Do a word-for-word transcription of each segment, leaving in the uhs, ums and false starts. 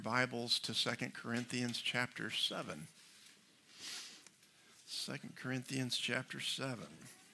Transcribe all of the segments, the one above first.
Bibles to Second Corinthians chapter seven. Second Corinthians chapter seven.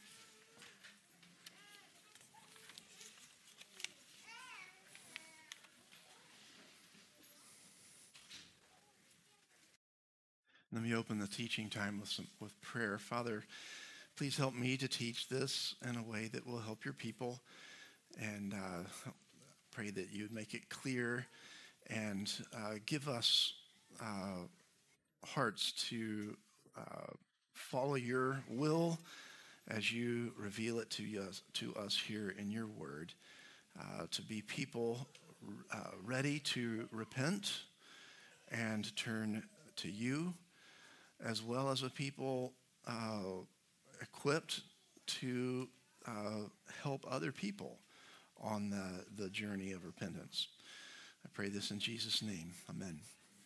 Let me open the teaching time with some with prayer. Father, please help me to teach this in a way that will help your people, and uh, pray that you'd make it clear and uh, give us uh, hearts to uh, follow your will as you reveal it to us, to us here in your word, uh, to be people uh, ready to repent and turn to you, as well as a people uh, equipped to uh, help other people on the, the journey of repentance. I pray this in Jesus' name. Amen.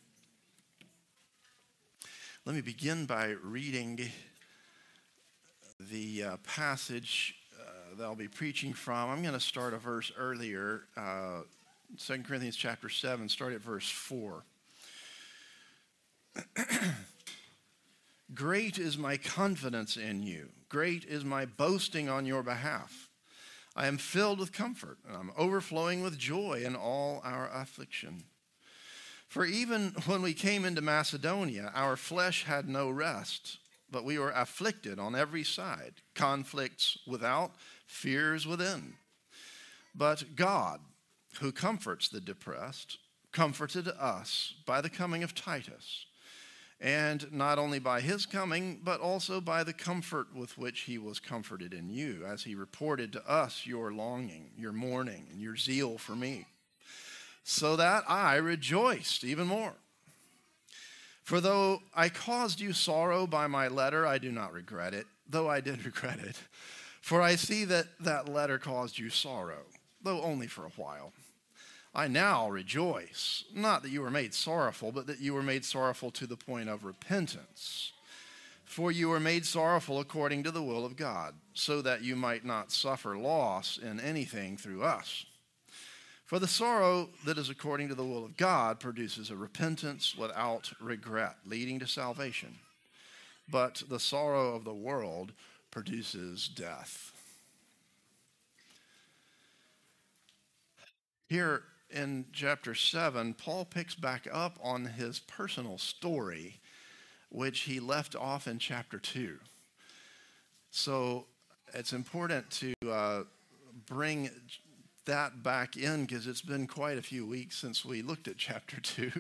Let me begin by reading the uh, passage uh, that I'll be preaching from. I'm going to start a verse earlier, uh, Second Corinthians chapter seven, start at verse four. Great is my confidence in you. Great is my boasting on your behalf. I am filled with comfort, and I'm overflowing with joy in all our affliction. For even when we came into Macedonia, our flesh had no rest, but we were afflicted on every side, conflicts without, fears within. But God, who comforts the depressed, comforted us by the coming of Titus, and not only by his coming, but also by the comfort with which he was comforted in you, as he reported to us your longing, your mourning, and your zeal for me, so that I rejoiced even more. For though I caused you sorrow by my letter, I do not regret it, though I did regret it. For I see that that letter caused you sorrow, though only for a while. I now rejoice, not that you were made sorrowful, but that you were made sorrowful to the point of repentance. For you were made sorrowful according to the will of God, so that you might not suffer loss in anything through us. For the sorrow that is according to the will of God produces a repentance without regret, leading to salvation. But the sorrow of the world produces death. Here in chapter seven, Paul picks back up on his personal story, which he left off in chapter two. So it's important to uh, bring that back in, because it's been quite a few weeks since we looked at chapter two.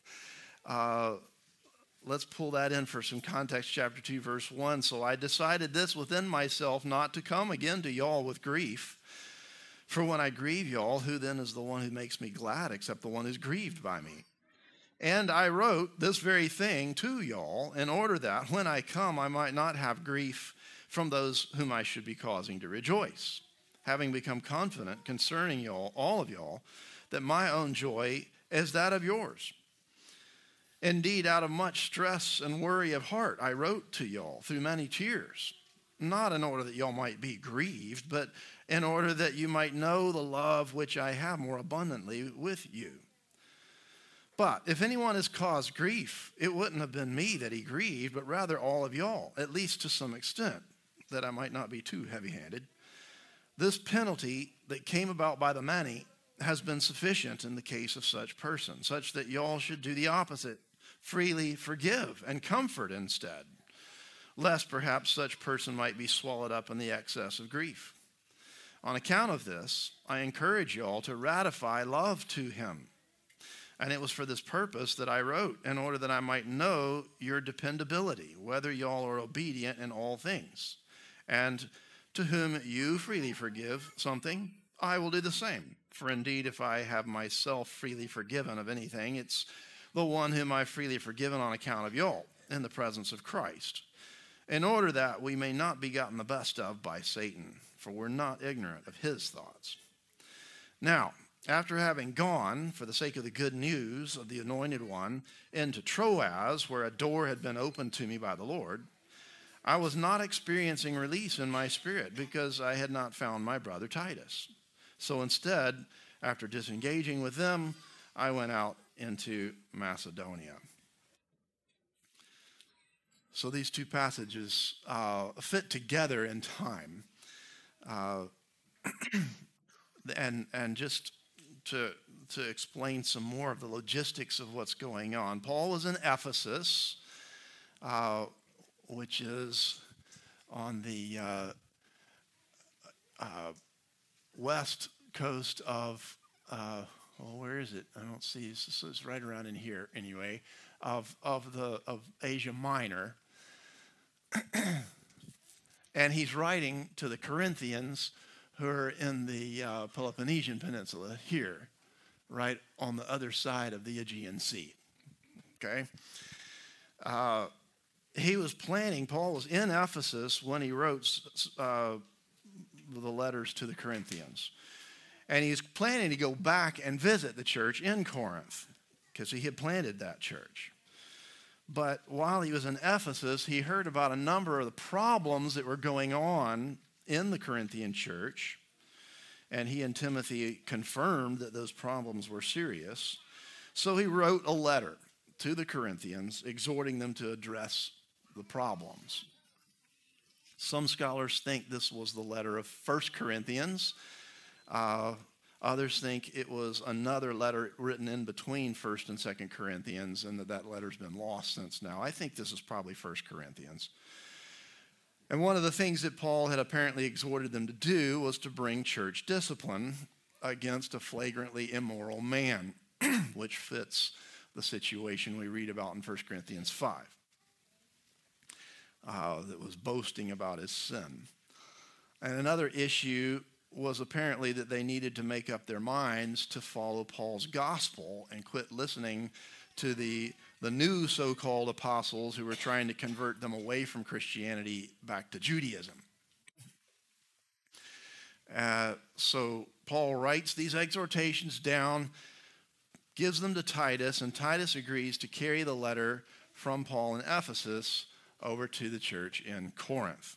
uh, let's pull that in for some context. Chapter two, verse one. So I decided this within myself, not to come again to y'all with grief. For when I grieve y'all, who then is the one who makes me glad except the one who's grieved by me? And I wrote this very thing to y'all in order that when I come, I might not have grief from those whom I should be causing to rejoice, having become confident concerning y'all, all of y'all, that my own joy is that of yours. Indeed, out of much stress and worry of heart, I wrote to y'all through many tears, not in order that y'all might be grieved, but in order that you might know the love which I have more abundantly with you. But if anyone has caused grief, it wouldn't have been me that he grieved, but rather all of y'all, at least to some extent, that I might not be too heavy-handed. This penalty that came about by the many has been sufficient in the case of such persons, such that y'all should do the opposite, freely forgive and comfort instead, lest perhaps such person might be swallowed up in the excess of grief. On account of this, I encourage y'all to ratify love to him. And it was for this purpose that I wrote, in order that I might know your dependability, whether y'all are obedient in all things. And to whom you freely forgive something, I will do the same. For indeed, if I have myself freely forgiven of anything, it's the one whom I've freely forgiven on account of y'all, in the presence of Christ, in order that we may not be gotten the best of by Satan, for we're not ignorant of his thoughts. Now, after having gone, for the sake of the good news of the Anointed One, into Troas, where a door had been opened to me by the Lord, I was not experiencing release in my spirit, because I had not found my brother Titus. So instead, after disengaging with them, I went out into Macedonia. So these two passages uh, fit together in time. Uh, and and just to, to explain some more of the logistics of what's going on. Paul was in Ephesus, uh, which is on the uh, uh, west coast of, uh, well, where is it? I don't see. It's, it's right around in here anyway, of of the of Asia Minor. And he's writing to the Corinthians who are in the uh, Peloponnesian Peninsula here, right on the other side of the Aegean Sea. Okay? Uh, he was planning, Paul was in Ephesus when he wrote uh, the letters to the Corinthians. And he's planning to go back and visit the church in Corinth because he had planted that church. But while he was in Ephesus, he heard about a number of the problems that were going on in the Corinthian church, and he and Timothy confirmed that those problems were serious. So he wrote a letter to the Corinthians exhorting them to address the problems. Some scholars think this was the letter of First Corinthians. Uh, Others think it was another letter written in between First and Second Corinthians, and that that letter's been lost since now. I think this is probably First Corinthians. And one of the things that Paul had apparently exhorted them to do was to bring church discipline against a flagrantly immoral man, which fits the situation we read about in First Corinthians five, uh, that was boasting about his sin. And another issue was apparently that they needed to make up their minds to follow Paul's gospel and quit listening to the, the new so-called apostles who were trying to convert them away from Christianity back to Judaism. Uh, so Paul writes these exhortations down, gives them to Titus, and Titus agrees to carry the letter from Paul in Ephesus over to the church in Corinth.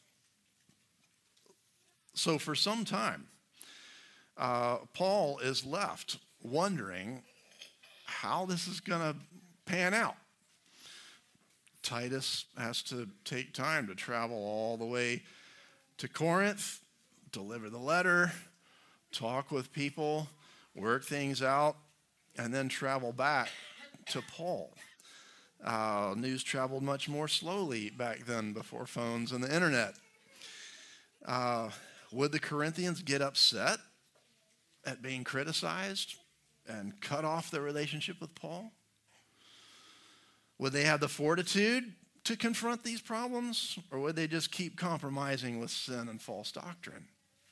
So for some time, uh, Paul is left wondering how this is going to pan out. Titus has to take time to travel all the way to Corinth, deliver the letter, talk with people, work things out, and then travel back to Paul. Uh, news traveled much more slowly back then, before phones and the internet. Uh, Would the Corinthians get upset at being criticized and cut off their relationship with Paul? Would they have the fortitude to confront these problems, or would they just keep compromising with sin and false doctrine?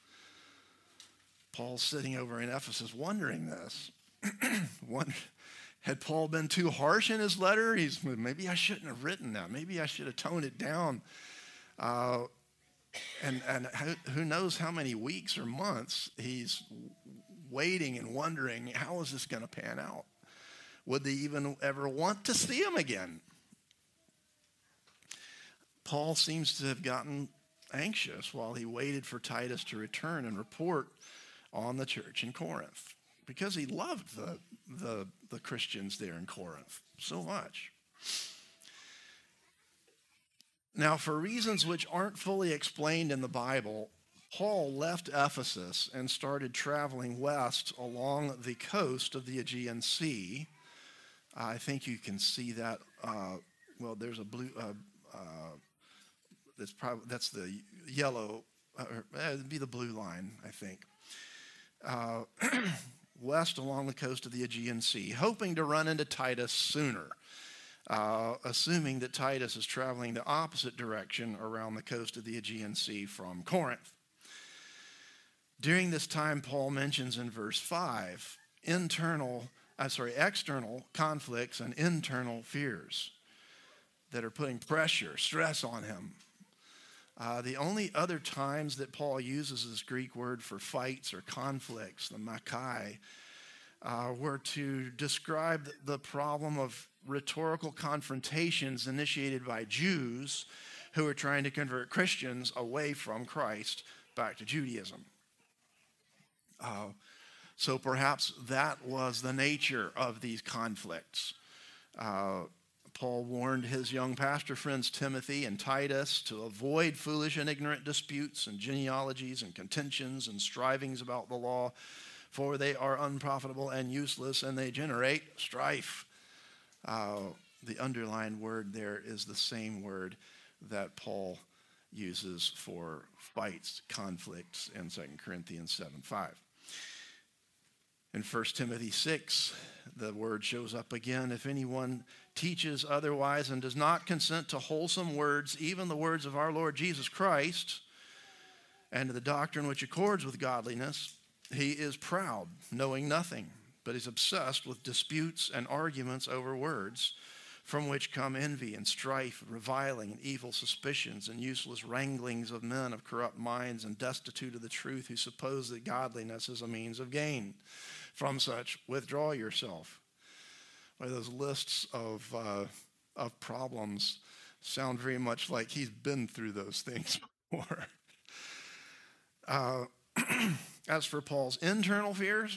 Paul's sitting over in Ephesus wondering this. Wonder, had Paul been too harsh in his letter? He's, maybe I shouldn't have written that. Maybe I should have toned it down. Uh, And, and who knows how many weeks or months he's waiting and wondering, how is this going to pan out? Would they even ever want to see him again? Paul seems to have gotten anxious while he waited for Titus to return and report on the church in Corinth, because he loved the, the, the Christians there in Corinth so much. Now, for reasons which aren't fully explained in the Bible, Paul left Ephesus and started traveling west along the coast of the Aegean Sea. I think you can see that. Uh, well, there's a blue. Uh, uh, that's probably that's the yellow. Uh, it'd be the blue line, I think. Uh, west along the coast of the Aegean Sea, hoping to run into Titus sooner. Uh, assuming that Titus is traveling the opposite direction around the coast of the Aegean Sea from Corinth. During this time, Paul mentions in verse five, internal, uh, sorry, external conflicts and internal fears that are putting pressure, stress on him. Uh, the only other times that Paul uses this Greek word for fights or conflicts, the makai, uh, were to describe the problem of rhetorical confrontations initiated by Jews who were trying to convert Christians away from Christ back to Judaism. Uh, So perhaps that was the nature of these conflicts. Uh, Paul warned his young pastor friends Timothy and Titus to avoid foolish and ignorant disputes and genealogies and contentions and strivings about the law, for they are unprofitable and useless, and they generate strife. Uh, the underlined word there is the same word that Paul uses for fights, conflicts in Second Corinthians seven five. In First Timothy six, the word shows up again. If anyone teaches otherwise and does not consent to wholesome words, even the words of our Lord Jesus Christ, and to the doctrine which accords with godliness, he is proud, knowing nothing, but is obsessed with disputes and arguments over words, from which come envy and strife, reviling and evil suspicions and useless wranglings of men of corrupt minds and destitute of the truth, who suppose that godliness is a means of gain. From such, withdraw yourself. Well, those lists of, uh, of problems sound very much like he's been through those things before. Uh, as for Paul's internal fears,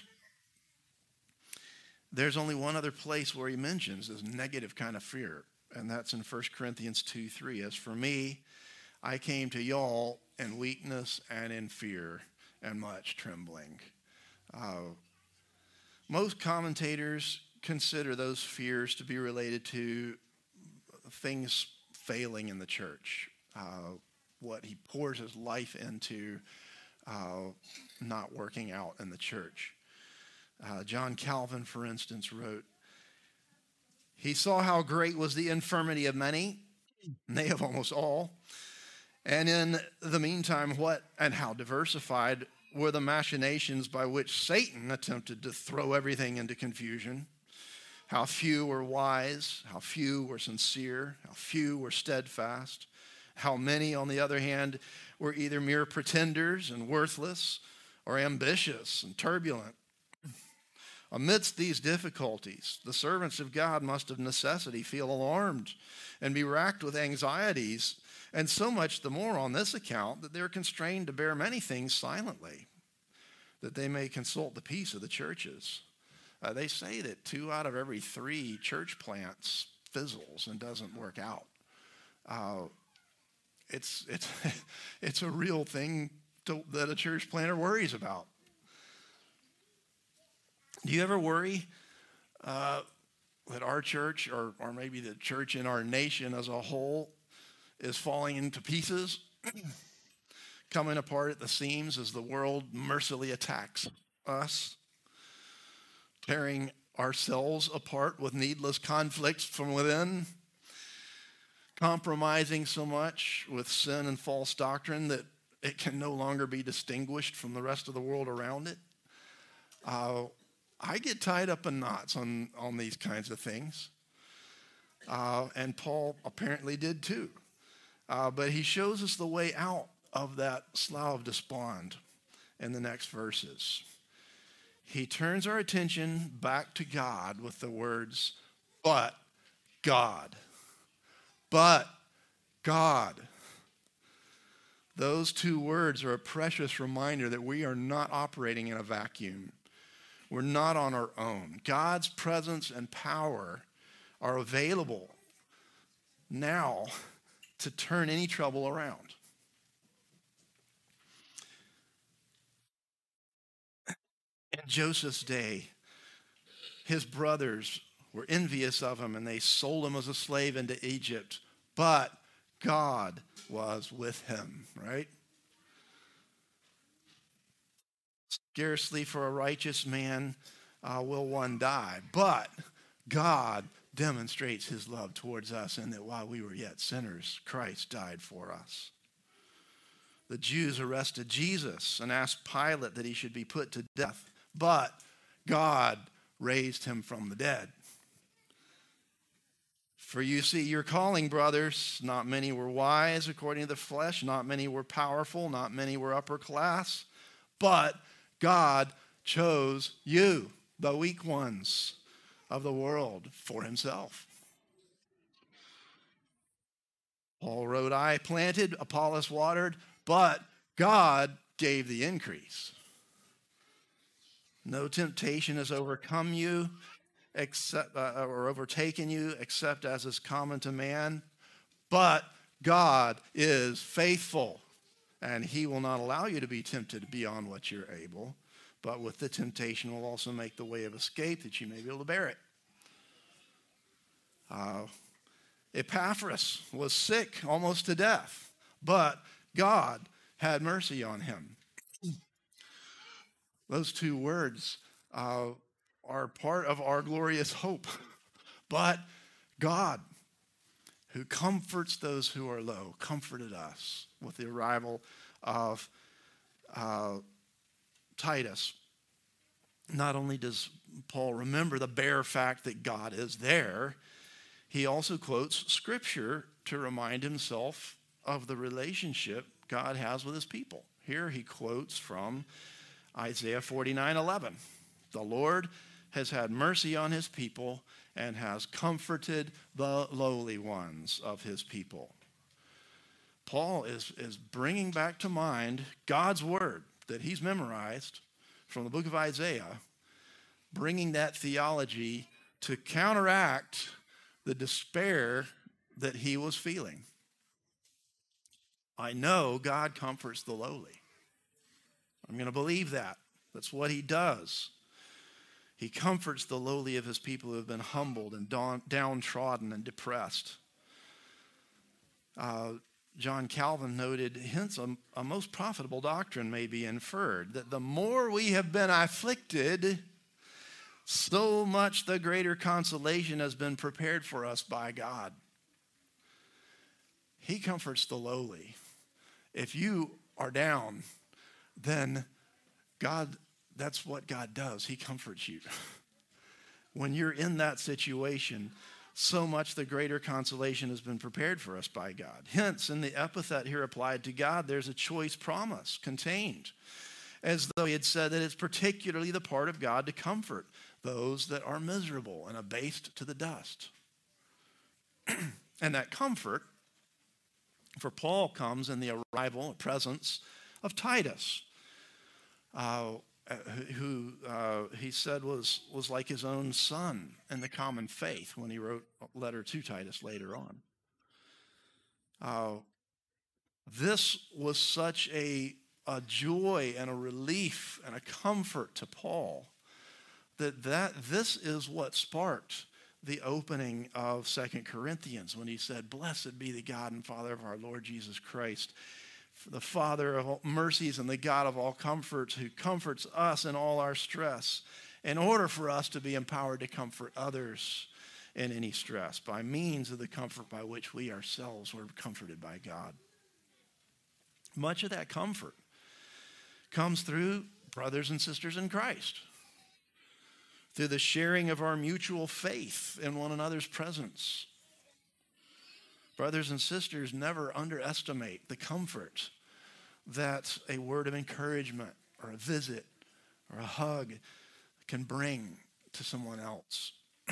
there's only one other place where he mentions this negative kind of fear, and that's in First Corinthians two three. As for me, I came to y'all in weakness and in fear and much trembling. Uh, most commentators consider those fears to be related to things failing in the church, uh, what he pours his life into uh, not working out in the church. Uh, John Calvin, for instance, wrote, "He saw how great was the infirmity of many, nay, of almost all, and in the meantime, what and how diversified were the machinations by which Satan attempted to throw everything into confusion. How few were wise, how few were sincere, how few were steadfast, how many, on the other hand, were either mere pretenders and worthless, or ambitious and turbulent. Amidst these difficulties, the servants of God must of necessity feel alarmed and be racked with anxieties, and so much the more on this account that they're constrained to bear many things silently, that they may consult the peace of the churches." Uh, they say that two out of every three church plants fizzles and doesn't work out. Uh, it's, it's, it's a real thing to, that a church planter worries about. Do you ever worry uh, that our church, or, or maybe the church in our nation as a whole, is falling into pieces, coming apart at the seams as the world mercilessly attacks us, tearing ourselves apart with needless conflicts from within, compromising so much with sin and false doctrine that it can no longer be distinguished from the rest of the world around it? Uh, I get tied up in knots on, on these kinds of things. Uh, and Paul apparently did too. Uh, but he shows us the way out of that slough of despond in the next verses. He turns our attention back to God with the words, "But God." But God. Those two words are a precious reminder that we are not operating in a vacuum. We're not on our own. God's presence and power are available now to turn any trouble around. In Joseph's day, his brothers were envious of him and they sold him as a slave into Egypt. But God was with him, right? Scarcely for a righteous man uh, will one die, but God demonstrates his love towards us in that while we were yet sinners, Christ died for us. The Jews arrested Jesus and asked Pilate that he should be put to death, but God raised him from the dead. For you see your calling, brothers. Not many were wise according to the flesh, not many were powerful, not many were upper class, but God chose you, the weak ones of the world, for himself. Paul wrote, "I planted, Apollos watered, but God gave the increase." No temptation has overcome you except uh, or overtaken you except as is common to man. But God is faithful, and he will not allow you to be tempted beyond what you're able. But with the temptation will also make the way of escape that you may be able to bear it. Uh, Epaphras was sick almost to death, but God had mercy on him. Those two words uh, are part of our glorious hope. But God, who comforts those who are low, comforted us with the arrival of uh, Titus. Not only does Paul remember the bare fact that God is there, he also quotes Scripture to remind himself of the relationship God has with his people. Here he quotes from Isaiah forty-nine eleven. The Lord has had mercy on his people and has comforted the lowly ones of his people. Paul is, is bringing back to mind God's word that he's memorized from the book of Isaiah, bringing that theology to counteract the despair that he was feeling. I know God comforts the lowly. I'm going to believe that. That's what he does. He comforts the lowly of his people who have been humbled and downtrodden and depressed. Uh, John Calvin noted, hence a, a most profitable doctrine may be inferred, that the more we have been afflicted, so much the greater consolation has been prepared for us by God. He comforts the lowly. If you are down, then God, that's what God does. He comforts you. When you're in that situation, so much the greater consolation has been prepared for us by God. Hence, in the epithet here applied to God, there's a choice promise contained, as though he had said that it's particularly the part of God to comfort those that are miserable and abased to the dust. And that comfort for Paul comes in the arrival and presence of Titus, uh, who uh, he said was, was like his own son in the common faith when he wrote a letter to Titus later on. Uh, this was such a, a joy and a relief and a comfort to Paul that, that this is what sparked the opening of Second Corinthians when he said, "Blessed be the God and Father of our Lord Jesus Christ, the Father of all mercies and the God of all comforts, who comforts us in all our stress, in order for us to be empowered to comfort others in any stress by means of the comfort by which we ourselves were comforted by God." Much of that comfort comes through brothers and sisters in Christ, through the sharing of our mutual faith in one another's presence. Brothers and sisters, never underestimate the comfort that a word of encouragement or a visit or a hug can bring to someone else.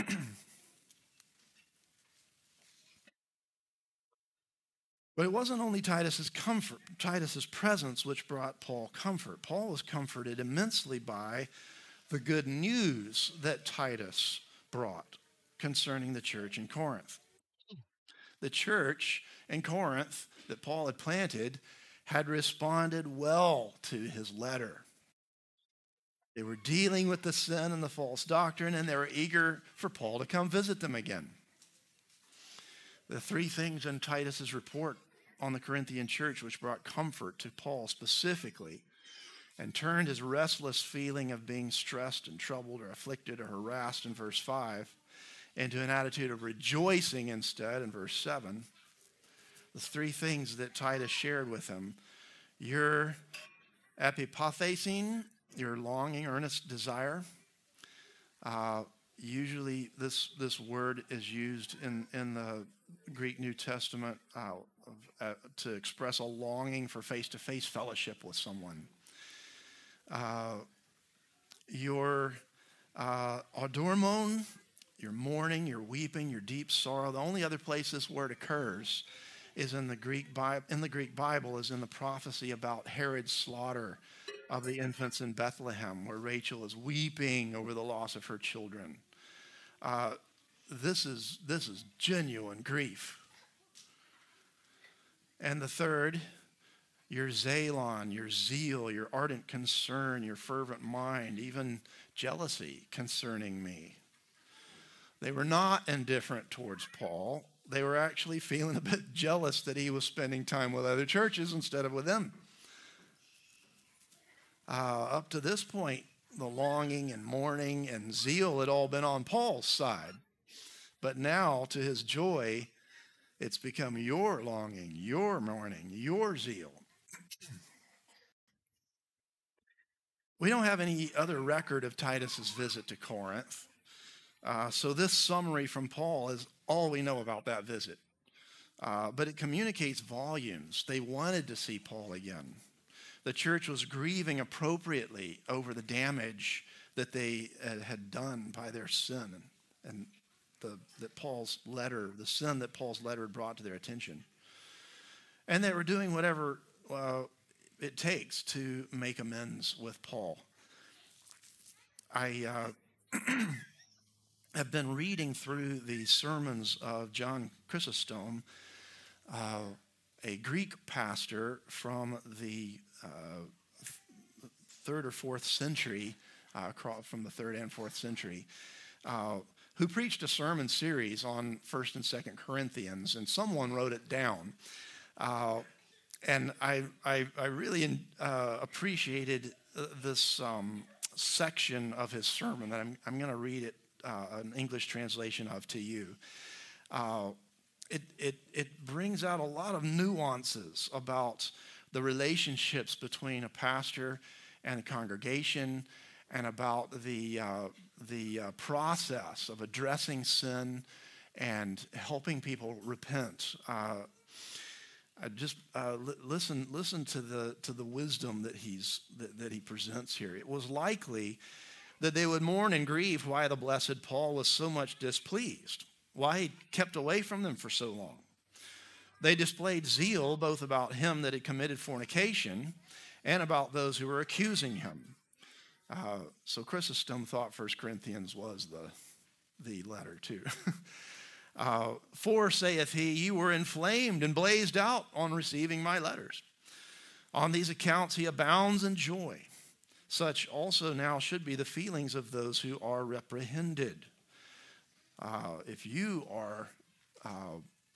But it wasn't only Titus's comfort, Titus's presence which brought Paul comfort. Paul was comforted immensely by the good news that Titus brought concerning the church in Corinth. The church in Corinth that Paul had planted had responded well to his letter. They were dealing with the sin and the false doctrine, and they were eager for Paul to come visit them again. The three things in Titus's report on the Corinthian church which brought comfort to Paul specifically and turned his restless feeling of being stressed and troubled or afflicted or harassed in verse five into an attitude of rejoicing instead in verse seven. The three things that Titus shared with him: your epipathesin, your longing, earnest desire. Uh, usually this, this word is used in, in the Greek New Testament uh, uh, to express a longing for face-to-face fellowship with someone. Uh, your uh, adormon, your mourning, your weeping, your deep sorrow. The only other place this word occurs is in the Greek Bible. In the Greek Bible is in the prophecy about Herod's slaughter of the infants in Bethlehem, where Rachel is weeping over the loss of her children. Uh, this is, this is genuine grief. And the third, your Zalon, your zeal, your ardent concern, your fervent mind, even jealousy concerning me. They were not indifferent towards Paul. They were actually feeling a bit jealous that he was spending time with other churches instead of with them. Uh, up to this point, the longing and mourning and zeal had all been on Paul's side. But now, to his joy, it's become your longing, your mourning, your zeal. We don't have any other record of Titus's visit to Corinth. Uh, so this summary from Paul is all we know about that visit. Uh, but it communicates volumes. They wanted to see Paul again. The church was grieving appropriately over the damage that they uh, had done by their sin and, and the, that Paul's letter, the sin that Paul's letter had brought to their attention. And they were doing whatever uh, it takes to make amends with Paul. I uh, have been reading through the sermons of John Chrysostom, uh, a Greek pastor from the uh, third or fourth century, uh, from the third and fourth century, uh, who preached a sermon series on First and Second Corinthians, and someone wrote it down. Uh, and I, I, I really uh, appreciated this um, section of his sermon that I'm, I'm going to read it, uh, an English translation of to you. Uh, it, it, it brings out a lot of nuances about the relationships between a pastor and a congregation, and about the, uh, the uh, process of addressing sin and helping people repent. Uh, I just uh, li- listen listen to the to the wisdom that he's that, that he presents here. It was likely that they would mourn and grieve why the blessed Paul was so much displeased, why he kept away from them for so long. They displayed zeal both about him that had committed fornication and about those who were accusing him. Uh, so Chrysostom thought First Corinthians was the the letter too. Uh, For, saith he, you were inflamed and blazed out on receiving my letters. On these accounts he abounds in joy. Such also now should be the feelings of those who are reprehended. Uh, if you are uh,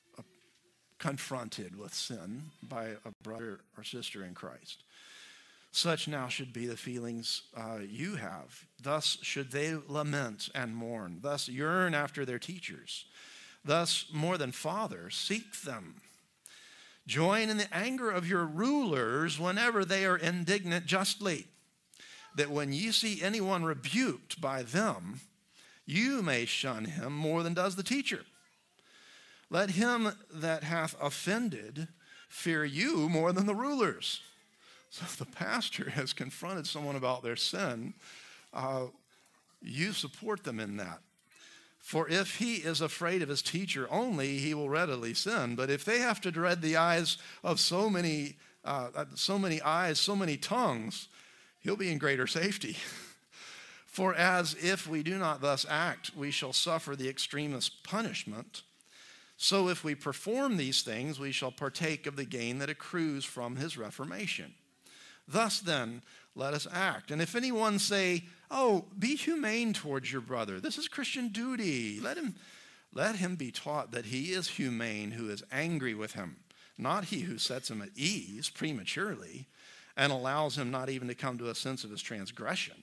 confronted with sin by a brother or sister in Christ, such now should be the feelings uh, you have. Thus should they lament and mourn. Thus yearn after their teachers. Thus, more than fathers, seek them. Join in the anger of your rulers whenever they are indignant justly, that when you see anyone rebuked by them, you may shun him more than does the teacher. Let him that hath offended fear you more than the rulers. So if the pastor has confronted someone about their sin, uh, you support them in that. For if he is afraid of his teacher only, he will readily sin. But if they have to dread the eyes of so many, uh, so many eyes, so many tongues, he'll be in greater safety. For as if we do not thus act, we shall suffer the extremest punishment. So if we perform these things, we shall partake of the gain that accrues from his reformation. Thus then, let us act. And if anyone say, oh, be humane towards your brother, this is Christian duty. Let him, let him be taught that he is humane who is angry with him, not he who sets him at ease prematurely and allows him not even to come to a sense of his transgression.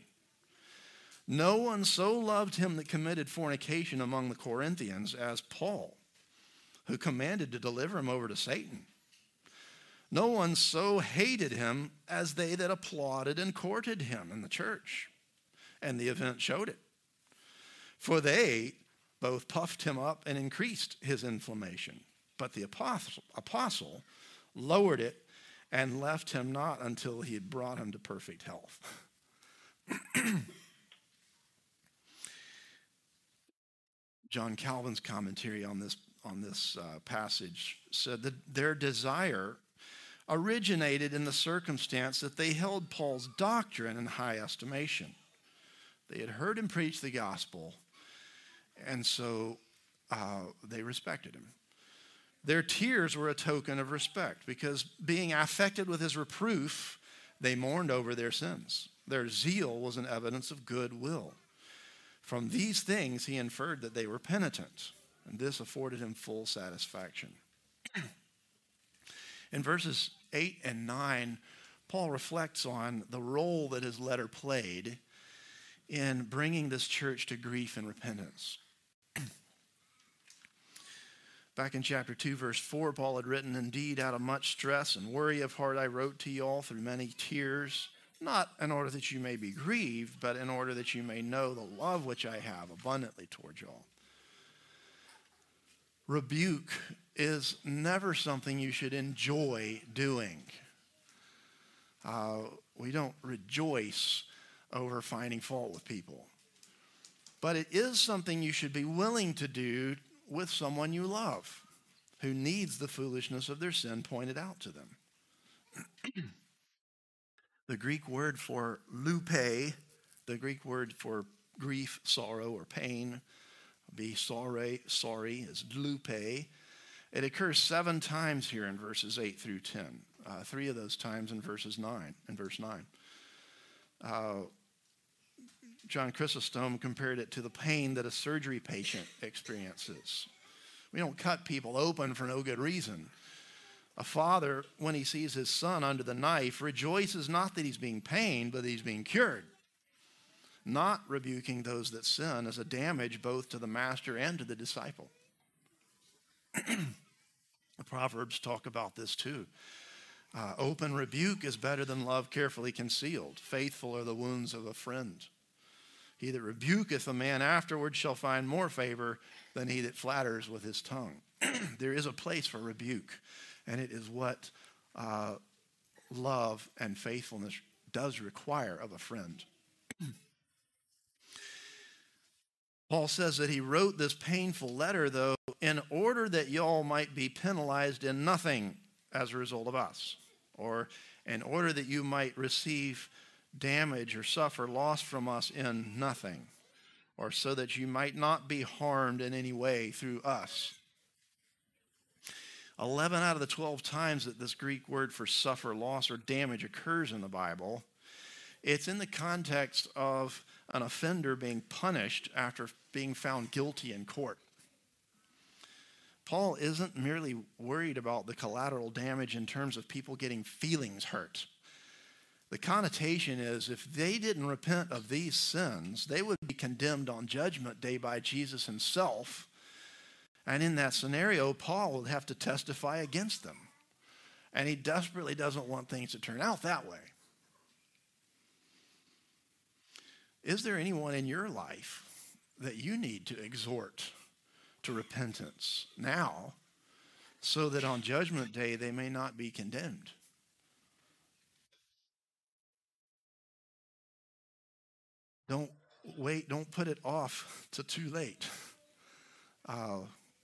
No one so loved him that committed fornication among the Corinthians as Paul, who commanded to deliver him over to Satan. No one so hated him as they that applauded and courted him in the church. And the event showed it. For they both puffed him up and increased his inflammation. But the apostle, apostle lowered it and left him not until he had brought him to perfect health. John Calvin's commentary on this, on this uh, passage said that their desire originated in the circumstance that they held Paul's doctrine in high estimation. They had heard him preach the gospel, and so uh, they respected him. Their tears were a token of respect because being affected with his reproof, they mourned over their sins. Their zeal was an evidence of goodwill. From these things, he inferred that they were penitent, and this afforded him full satisfaction. In verses eight and nine, Paul reflects on the role that his letter played in bringing this church to grief and repentance. Back in chapter two, verse four, Paul had written, "Indeed, out of much stress and worry of heart, I wrote to you all through many tears, not in order that you may be grieved, but in order that you may know the love which I have abundantly towards you all." Rebuke is never something you should enjoy doing. Uh, we don't rejoice over finding fault with people. But it is something you should be willing to do with someone you love who needs the foolishness of their sin pointed out to them. The Greek word for lupe, the Greek word for grief, sorrow, or pain, be sorry, sorry is lupe. It occurs seven times here in verses eight through ten. Uh, three of those times in verses nine, in verse nine. Uh, John Chrysostom compared it to the pain that a surgery patient experiences. We don't cut people open for no good reason. A father, when he sees his son under the knife, rejoices not that he's being pained, but that he's being cured. Not rebuking those that sin is a damage both to the master and to the disciple. The Proverbs talk about this too. Uh, open rebuke is better than love carefully concealed. Faithful are the wounds of a friend. He that rebuketh a man afterward shall find more favor than he that flatters with his tongue. There is a place for rebuke, and it is what uh, love and faithfulness does require of a friend. Paul says that he wrote this painful letter, though, in order that y'all might be penalized in nothing as a result of us, or in order that you might receive damage or suffer loss from us in nothing, or so that you might not be harmed in any way through us. Eleven out of the twelve times that this Greek word for suffer loss or damage occurs in the Bible, it's in the context of an offender being punished after being found guilty in court. Paul isn't merely worried about the collateral damage in terms of people getting feelings hurt. The connotation is if they didn't repent of these sins, they would be condemned on judgment day by Jesus himself. And in that scenario, Paul would have to testify against them. And he desperately doesn't want things to turn out that way. Is there anyone in your life that you need to exhort to repentance now so that on judgment day they may not be condemned? Don't wait, don't put it off to too late. Uh,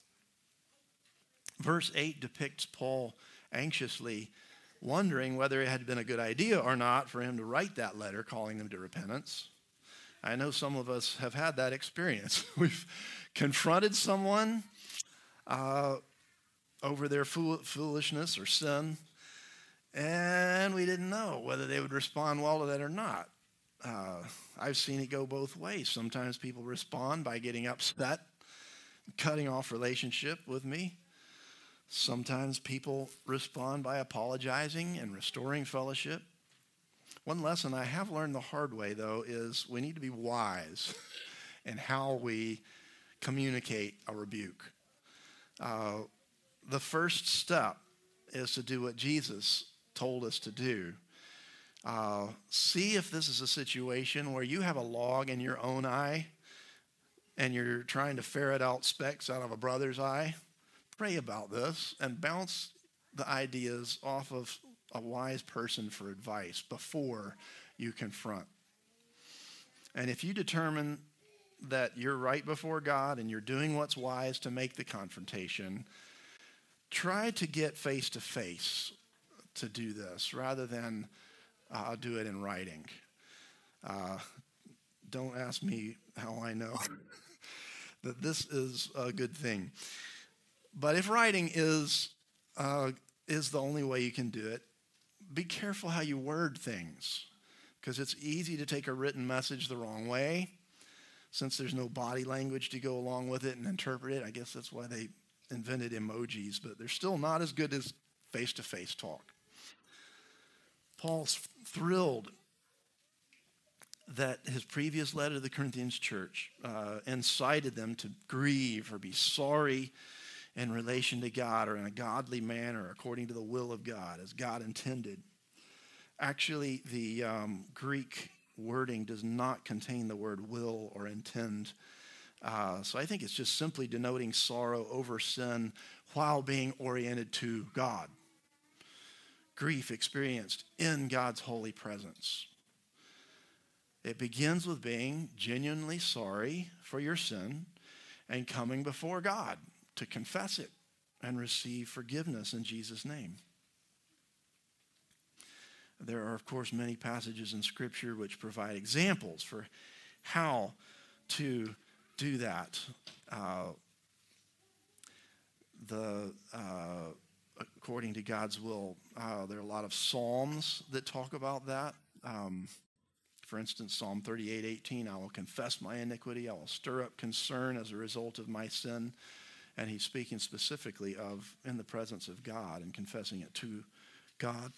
verse eight depicts Paul anxiously wondering whether it had been a good idea or not for him to write that letter calling them to repentance. I know some of us have had that experience. We've confronted someone uh, over their fool- foolishness or sin, and we didn't know whether they would respond well to that or not. Uh, I've seen it go both ways. Sometimes people respond by getting upset, cutting off relationship with me. Sometimes people respond by apologizing and restoring fellowship. One lesson I have learned the hard way, though, is we need to be wise in how we communicate a rebuke. Uh, the first step is to do what Jesus told us to do. Uh, see if this is a situation where you have a log in your own eye and you're trying to ferret out specks out of a brother's eye. Pray about this and bounce the ideas off of a wise person for advice before you confront. And if you determine that you're right before God and you're doing what's wise to make the confrontation, try to get face to face to do this rather than uh, do it in writing. Uh, don't ask me how I know that this is a good thing. But if writing is uh, is the only way you can do it, be careful how you word things, because it's easy to take a written message the wrong way. Since there's no body language to go along with it and interpret it, I guess that's why they invented emojis, but they're still not as good as face-to-face talk. Paul's thrilled that his previous letter to the Corinthians church uh, incited them to grieve or be sorry in relation to God or in a godly manner according to the will of God, as God intended. Actually, the um, Greek wording does not contain the word will or intend. Uh, so I think it's just simply denoting sorrow over sin while being oriented to God. Grief experienced in God's holy presence. It begins with being genuinely sorry for your sin and coming before God to confess it and receive forgiveness in Jesus' name. There are, of course, many passages in Scripture which provide examples for how to do that. Uh, the uh, according to God's will, uh, there are a lot of Psalms that talk about that. Um, for instance, Psalm thirty-eight eighteen, I will confess my iniquity, I will stir up concern as a result of my sin. And he's speaking specifically of in the presence of God and confessing it to God.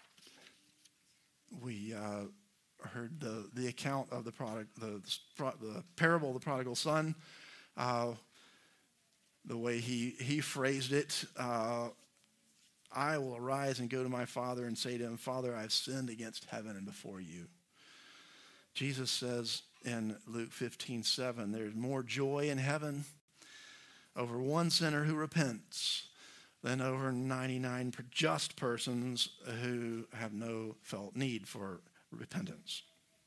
We uh, heard the, the account of the product, the, the parable of the prodigal son. Uh, the way he, he phrased it, uh, I will arise and go to my father and say to him, Father, I've sinned against heaven and before you. Jesus says in Luke fifteen seven, there's more joy in heaven over one sinner who repents than over ninety-nine just persons who have no felt need for repentance.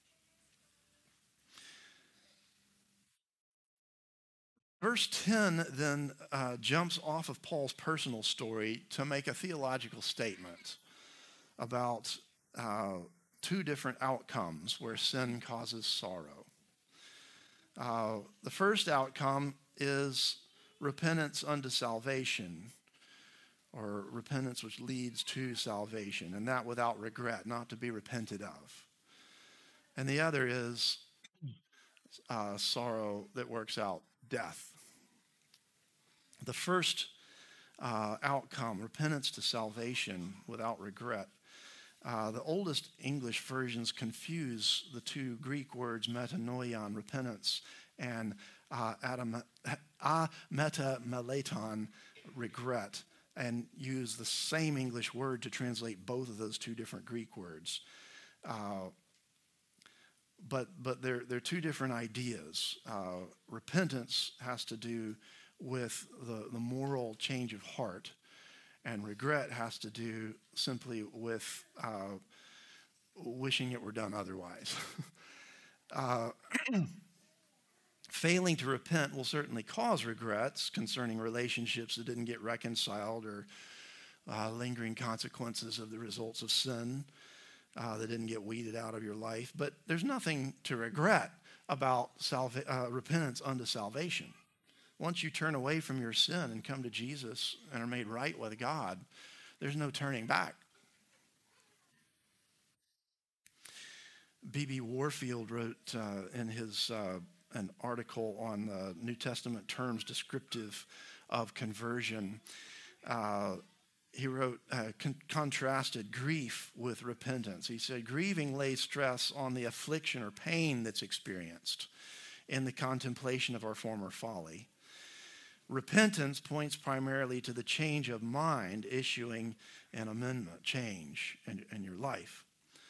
Verse ten then uh, jumps off of Paul's personal story to make a theological statement about uh, two different outcomes where sin causes sorrow. Uh, the first outcome is repentance unto salvation, or repentance which leads to salvation, and that without regret, not to be repented of. And the other is uh, sorrow that works out death. The first uh, outcome, repentance to salvation without regret, uh, the oldest English versions confuse the two Greek words metanoion, repentance, and uh, ametameleton, regret, and use the same English word to translate both of those two different Greek words. Uh, but but they're, they're two different ideas. Uh, repentance has to do with the, the moral change of heart, and regret has to do simply with uh, wishing it were done otherwise. uh, Failing to repent will certainly cause regrets concerning relationships that didn't get reconciled, or uh, lingering consequences of the results of sin uh, that didn't get weeded out of your life. But there's nothing to regret about salva- uh, repentance unto salvation. Once you turn away from your sin and come to Jesus and are made right with God, there's no turning back. B B Warfield wrote uh, in his uh, an article on uh, New Testament terms descriptive of conversion. Uh, he wrote, uh, con- contrasted grief with repentance. He said, grieving lays stress on the affliction or pain that's experienced in the contemplation of our former folly. Repentance points primarily to the change of mind issuing an amendment, change in, in your life.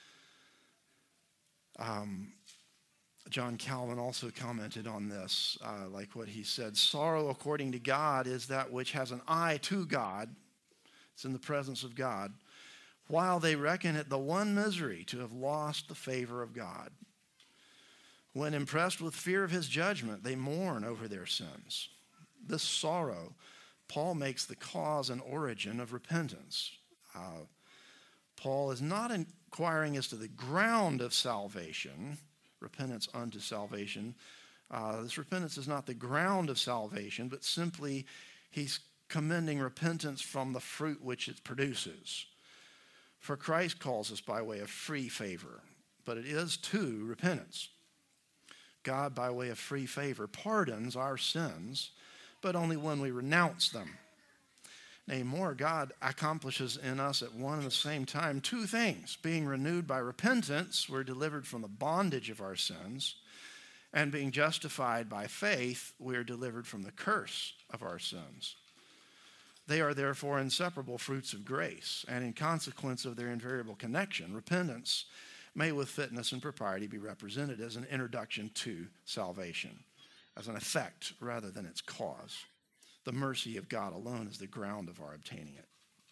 Um, John Calvin also commented on this, uh, like what he said, sorrow according to God is that which has an eye to God. It's in the presence of God, while they reckon it the one misery to have lost the favor of God. When impressed with fear of his judgment, they mourn over their sins. This sorrow, Paul makes the cause and origin of repentance. Uh, Paul is not inquiring as to the ground of salvation, repentance unto salvation. Uh, this repentance is not the ground of salvation, but simply he's commending repentance from the fruit which it produces. For Christ calls us by way of free favor, but it is to repentance. God, by way of free favor, pardons our sins, but only when we renounce them. Nay, more, God accomplishes in us at one and the same time two things. Being renewed by repentance, we're delivered from the bondage of our sins, and being justified by faith, we are delivered from the curse of our sins. They are therefore inseparable fruits of grace, and in consequence of their invariable connection, repentance may with fitness and propriety be represented as an introduction to salvation, as an effect rather than its cause. The mercy of God alone is the ground of our obtaining it.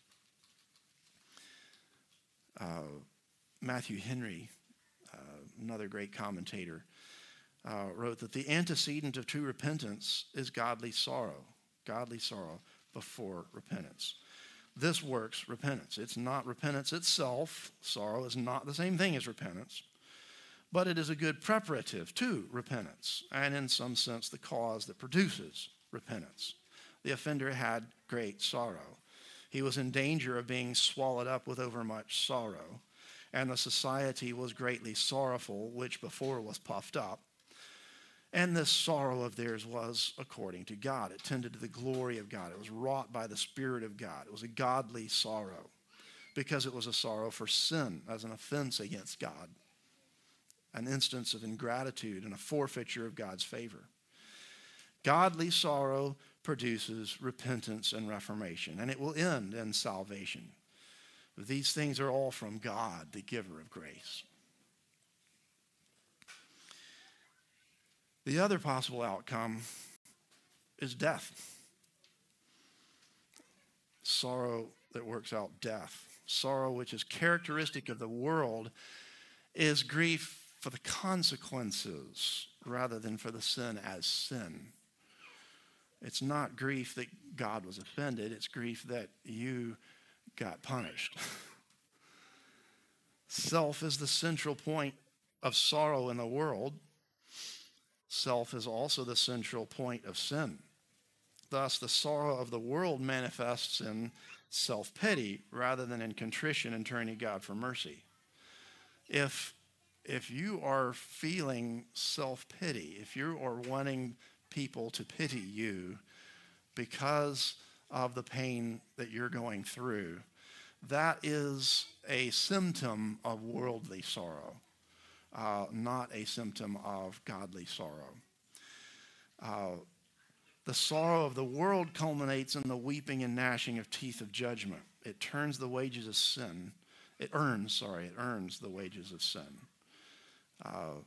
Uh, Matthew Henry, uh, another great commentator, uh, wrote that the antecedent of true repentance is godly sorrow, godly sorrow before repentance. This works repentance. It's not repentance itself. Sorrow is not the same thing as repentance, but it is a good preparative to repentance, and in some sense the cause that produces repentance. The offender had great sorrow. He was in danger of being swallowed up with overmuch sorrow, and the society was greatly sorrowful, which before was puffed up. And this sorrow of theirs was according to God. It tended to the glory of God. It was wrought by the Spirit of God. It was a godly sorrow because it was a sorrow for sin as an offense against God, an instance of ingratitude and a forfeiture of God's favor. Godly sorrow produces repentance and reformation, and it will end in salvation. These things are all from God, the giver of grace. The other possible outcome is death. Sorrow that works out death. Sorrow which is characteristic of the world is grief for the consequences rather than for the sin as sin. It's not grief that God was offended. It's grief that you got punished. Self is the central point of sorrow in the world. Self is also the central point of sin. Thus, the sorrow of the world manifests in self-pity rather than in contrition and turning to God for mercy. If, if you are feeling self-pity, if you are wanting people to pity you because of the pain that you're going through, that is a symptom of worldly sorrow. Uh, not a symptom of godly sorrow. Uh, the sorrow of the world culminates in the weeping and gnashing of teeth of judgment. It turns the wages of sin. It earns, sorry, it earns the wages of sin. Uh,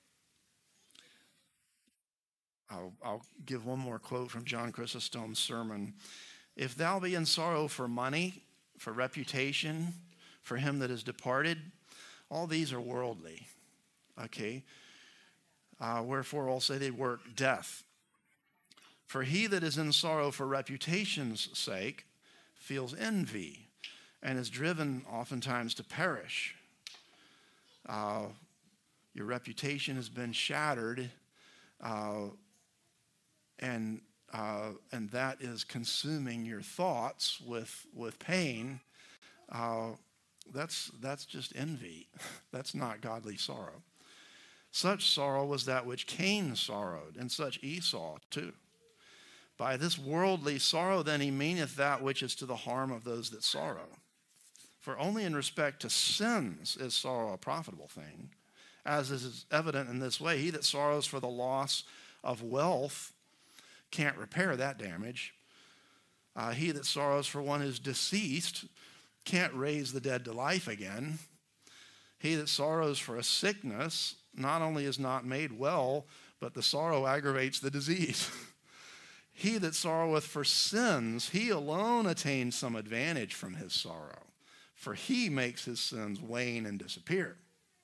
I'll, I'll give one more quote from John Chrysostom's sermon. If thou be in sorrow for money, for reputation, for him that is departed, all these are worldly. Okay, uh, wherefore all say they work death. For he that is in sorrow for reputation's sake feels envy and is driven oftentimes to perish. Uh, your reputation has been shattered, uh, and uh, and that is consuming your thoughts with with pain. Uh, that's that's just envy. That's not godly sorrow. Such sorrow was that which Cain sorrowed, and such Esau too. By this worldly sorrow then he meaneth that which is to the harm of those that sorrow. For only in respect to sins is sorrow a profitable thing, as is evident in this way. He that sorrows for the loss of wealth can't repair that damage. Uh, he that sorrows for one who's deceased can't raise the dead to life again. He that sorrows for a sickness not only is not made well, but the sorrow aggravates the disease. He that sorroweth for sins, he alone attains some advantage from his sorrow, for he makes his sins wane and disappear.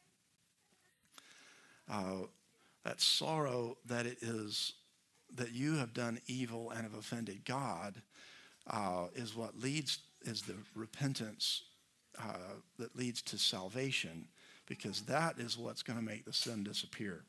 Uh, that sorrow that it is that you have done evil and have offended God uh, is what leads, is the repentance uh, that leads to salvation, because that is what's going to make the sin disappear.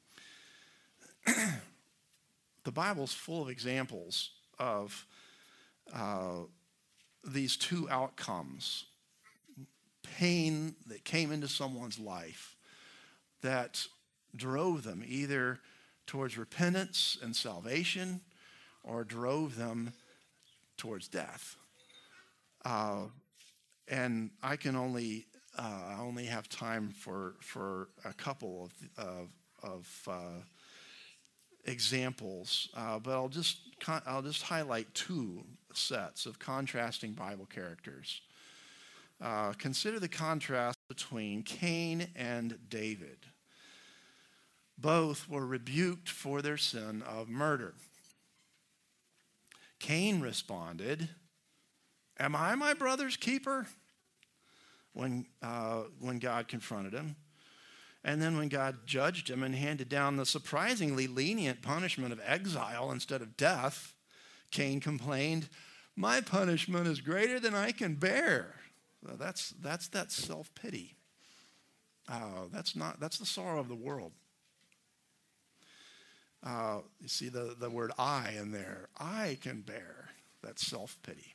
The Bible's full of examples of uh, these two outcomes. Pain that came into someone's life that drove them either towards repentance and salvation or drove them towards death. Uh, and I can only uh, I only have time for for a couple of of, of uh, examples, uh, but I'll just con- I'll just highlight two sets of contrasting Bible characters. Uh, consider the contrast between Cain and David. Both were rebuked for their sin of murder. Cain responded, "Am I my brother's keeper?" when, uh, when God confronted him. And then when God judged him and handed down the surprisingly lenient punishment of exile instead of death, Cain complained, "My punishment is greater than I can bear." Well, that's, that's that self-pity. Uh, that's not, that's the sorrow of the world. Uh, you see the, the word I in there. I can bear. That's self-pity.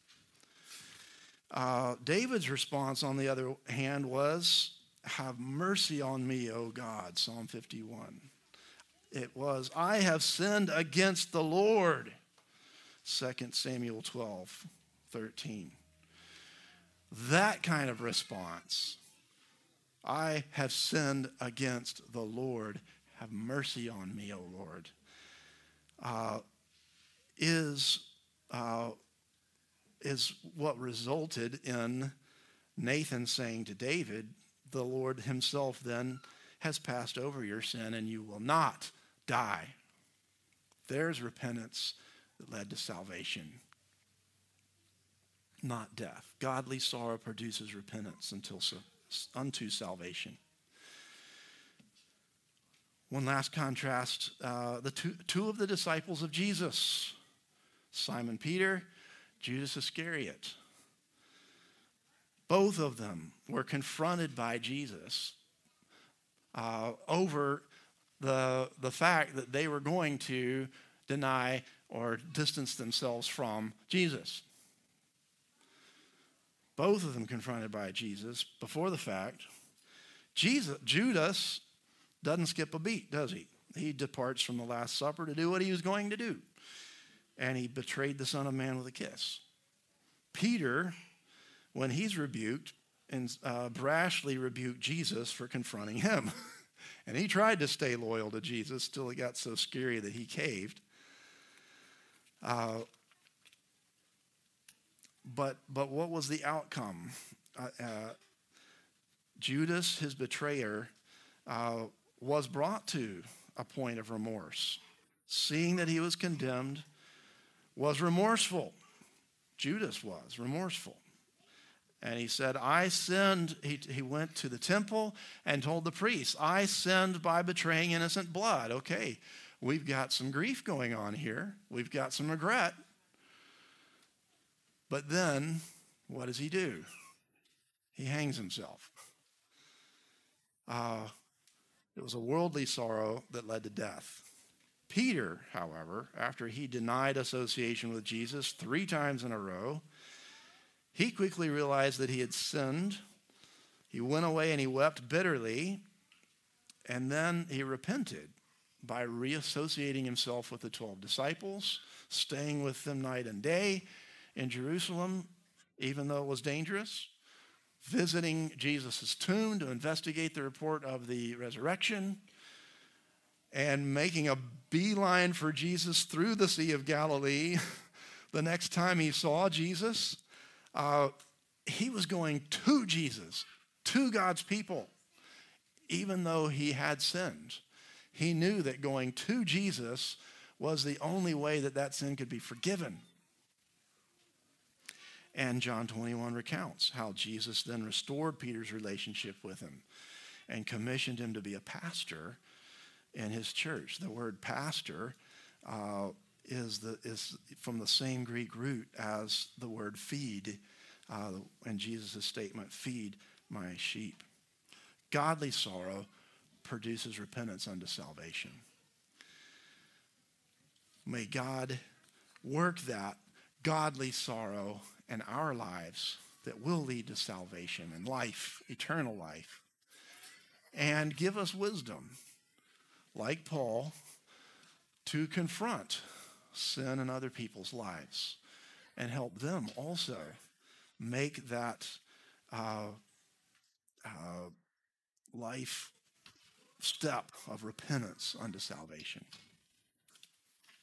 Uh, David's response, on the other hand, was, "Have mercy on me, O God," Psalm fifty-one. It was, "I have sinned against the Lord," Second Samuel twelve, thirteen. That kind of response, "I have sinned against the Lord, have mercy on me, O Lord," uh, is, uh, is what resulted in Nathan saying to David, "The Lord himself then has passed over your sin and you will not die." There's repentance that led to salvation, not death. Godly sorrow produces repentance until unto salvation. One last contrast, uh, the two, two of the disciples of Jesus, Simon Peter, Judas Iscariot. Both of them were confronted by Jesus uh, over the, the fact that they were going to deny or distance themselves from Jesus. Both of them confronted by Jesus before the fact. Jesus, Judas doesn't skip a beat, does he? He departs from the Last Supper to do what he was going to do. And he betrayed the Son of Man with a kiss. Peter, when he's rebuked, and uh, brashly rebuked Jesus for confronting him. And he tried to stay loyal to Jesus till it got so scary that he caved. Uh, but, but what was the outcome? Uh, uh, Judas, his betrayer, uh, was brought to a point of remorse. Seeing that he was condemned, was remorseful. Judas was remorseful. And he said, I sinned. He, he went to the temple and told the priests, I sinned by betraying innocent blood. Okay, we've got some grief going on here. We've got some regret. But then, what does he do? He hangs himself. Uh, it was a worldly sorrow that led to death. Peter, however, after he denied association with Jesus three times in a row, he quickly realized that he had sinned. He went away and he wept bitterly, and then he repented by reassociating himself with the twelve disciples, staying with them night and day in Jerusalem, even though it was dangerous, visiting Jesus' tomb to investigate the report of the resurrection, and making a beeline for Jesus through the Sea of Galilee. The next time he saw Jesus, uh, he was going to Jesus, to God's people, even though he had sinned. He knew that going to Jesus was the only way that that sin could be forgiven. And John twenty-one recounts how Jesus then restored Peter's relationship with him and commissioned him to be a pastor in his church. The word pastor uh, is, the, is from the same Greek root as the word feed. uh, and Jesus' statement, feed my sheep. Godly sorrow produces repentance unto salvation. May God work that godly sorrow in our lives that will lead to salvation and life, eternal life, and give us wisdom, like Paul, to confront sin in other people's lives and help them also make that uh, uh, life step of repentance unto salvation.